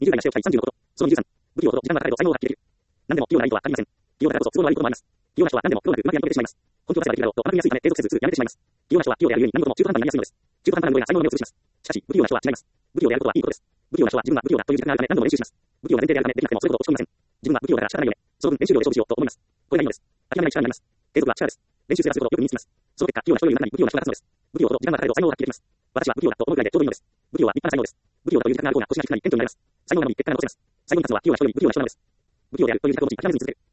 20代がしておきたい36こと。その23、不器用ほど時間がかかると才能を発揮できる。何でも器用ならいいとは限りません。器用だからこそ都合の悪いこともあります。器用な人は何でもうまくやめてしまいます。根拠が出せばできるだろうと甘く見やすいため継続せずやめてしまいます。器用な人は器用であるゆえに何事も中途半端にやりやすいのです。中途半端な運動が才能の芽を潰します。しかし、不器用な人は違います。不器用であることはいいことです。不器用な人は自分が不器用だという自覚があるため何度も練習します。不器用な前提であるためできなくてもそれほど落ち込みません。自分は不器用だから仕方ないよね。その分練習量で勝負しようと思います。これがいいのです。諦めない力になります。継続は力です。練習すればするほどよく身につきます。その結果、器用な人より中に不器用な人が立つのです。不器用ほど時間がかかると才能を発揮できます。私は不器用だと思うくらいでちょうどいいのです。不器用は立派な才能です。不器用だという自覚がある方が腰が低くなり、謙虚になります。才能なのに結果が残せます。才能に立つは器用な人より不器用な人なのです。不器用であるという自覚を持ち諦めずに続ける。